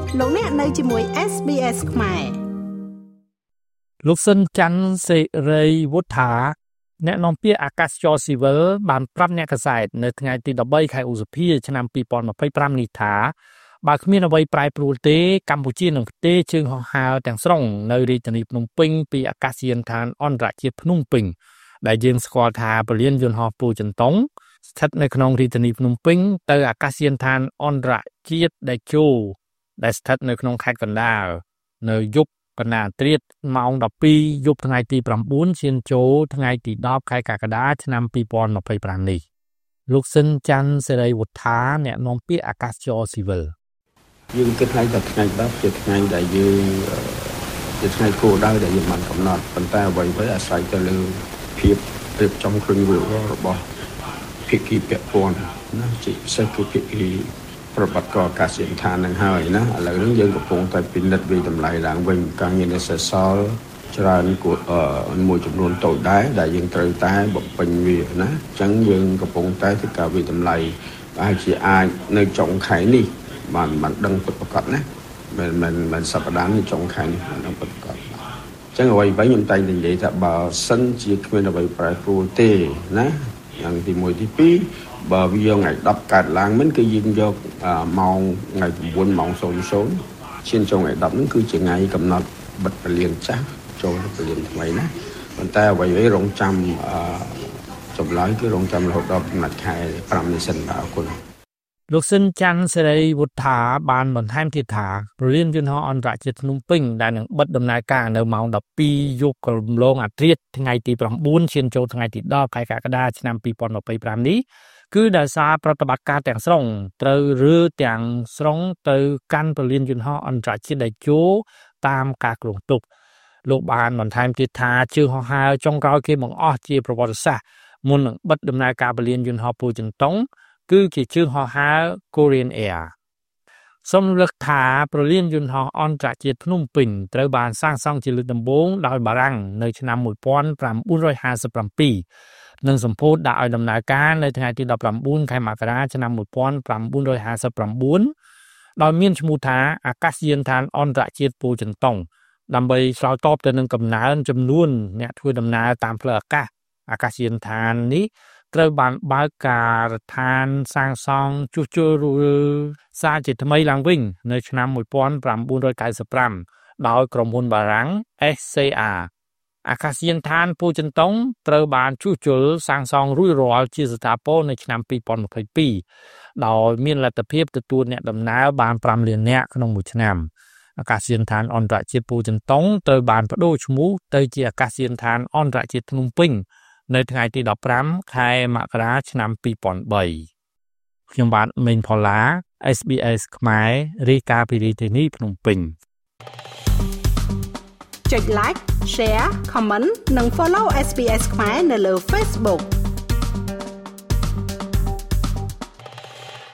លោកអ្នកនៅជាមួយ SBS ខ្មែរលោកសិនច័ន្ទសេរីវុធាអ្នកនាំពាក្យអាកាសចរស៊ីវិលបានប្រាប់អ្នកកាសែតនៅថ្ងៃទី13ខែឧសភាឆ្នាំ2025នេះថាបើគ្មានអ្វីប្រែប្រួលទេកម្ពុជានឹងផ្ទេរជើងហោះហើរទាំងស្រុងនៅរាជធានីភ្នំពេញពីអាកាសយានដ្ឋានអន្តរជាតិភ្នំពេញដែលយើងស្គាល់ថាពលានយន្តហោះពូជន្ទង់ស្ថិតនៅក្នុងរាជធានីភ្នំពេញទៅអាកាសយានដ្ឋានអន្តរជាតិដេជោដែលស្ថិតនៅក្នុងខេត្តកណ្ដាលនៅយប់កណ្ដាលត្រៀតម៉ោង12យប់ថ្ងៃទី9ឈានចូលថ្ងៃទី10ខែកក្កដាឆ្នាំ2025នេះលោកសិនច័ន្ទសេរីវុធាអ្នកនាំពាក្យអាកាសចរស៊ីវិលយើងគិតថាថ្ងៃ10ជាថ្ងៃដែលយើងជាថ្ងៃគោលដៅដែលយើងបានកំណត់ប៉ុន្តែអ្វីៗអាស្រ័យទៅលើភាពរៀបចំគ្រឹះវិវត្តរបស់ភាគីពាក់ព័ន្ធណាជាពិសេសគឺភាគីប្រតិបត្តិការអាកាសយានដ្ឋាននឹងហើយណាឥឡូវនេះយើងកំពុងតែពិនិត្យវិតម្លៃឡើងវិញការងារនៅសេសសល់ច្រើនមួយចំនួនតូចដែរដែលយើងត្រូវតែបំពេញវាណាអញ្ចឹងយើងកំពុងតែធ្វើការវិតម្លៃប្រហែលជាអាចនៅចុងខែនេះបានដឹងពិតប្រាកដណាមិនសប្តាហ៍នេះចុងខែនេះដឹងពិតប្រាកដអញ្ចឹងអ្វីៗខ្ញុំតែងតែនិយាយថាបើសិនជាគ្មានអ្វីប្រែប្រួលទេណាយ៉ាងទី1ទី2បើវាថ្ងៃ10កើតឡើងមិនគឺយើងយកម៉ោងថ្ងៃ9ម៉ោង00ឈានចូលថ្ងៃ10ហ្នឹងគឺជាថ្ងៃកំណត់បិទពលានចាស់ចូលពលានថ្មីណាប៉ុន្តែអ្វីៗរងចាំចម្លើយគឺរងចាំរហូតដល់កំណត់ខែ5នេះសិនបាទអរគុណលោកសិនច័ន្ទសេរីវុធាបានបន្ថែមទៀតថាពលានយន្តហោះអន្តរជាតិភ្នំពេញដែលនឹងបិទដំណើរការនៅម៉ោង12យប់កន្លងអាធ្រាត្រថ្ងៃទី9ឈានចូលថ្ងៃទី10ខែកក្កដាឆ្នាំ2025នេះគឺដោយសារប្រតិបត្តិការទាំងស្រុងត្រូវរើទាំងស្រុងទៅកាន់ពលានយន្តហោះអន្តរជាតិដេជោតាមការគ្រោងទុកលោកបានបន្ថែមទៀតថាជើងហោះហើរចុងក្រោយគេបង្អស់ជាប្រវត្តិសាស្ត្រមុននឹងបិទដំណើរការពលានយន្តហោះពូជន្ទង់គឺជាជើងហោះហើរ Korean Air សូមរំលឹកថាពលានយន្តហោះអន្តរជាតិភ្នំពេញត្រូវបានសាងសង់ជាលើកដំបូងដោយបារាំងនៅឆ្នាំ1957និងសម្ពោធដាក់ឲ្យដំណើរការនៅថ្ងៃទី19ខែមករាឆ្នាំ1959ដោយមានឈ្មោះថាអាកាសយានដ្ឋានអន្តរជាតិពូជន្ទង់ដើម្បីឆ្លើយតបទៅនឹងកំណើនចំនួនអ្នកធ្វើដំណើរតាមផ្លូវអាកាសអាកាសយានដ្ឋាននេះត្រូវបានបើកការដ្ឋានសាងសង់ជួសជុលសារជាថ្មីឡើងវិញនៅឆ្នាំ1995ដោយក្រុមហ៊ុនបារាំង SCR អាកាសយានដ្ឋានពូជន្ទង់ត្រូវបានជួសជុលសាងសង់រួចរាល់ជាស្ថាពរនៅឆ្នាំ2022ដោយមានលទ្ធភាពទទួលអ្នកដំណើរបាន5លាននាក់ក្នុងមួយឆ្នាំអាកាសយានដ្ឋានអន្តរជាតិពូជន្ទង់ត្រូវបានបដូរឈ្មោះទៅជាអាកាសយានដ្ឋានអន្តរជាតិភ្នំពេញនៅថ្ងៃទី15ខែមករាឆ្នាំ2003ខ្ញុំបាទមេងផល្លា SBS ខ្មែររាយការណ៍ពីរាជធានីភ្នំពេញចុច like share comment និង follow SBS ខ្មែរនៅលើ Facebook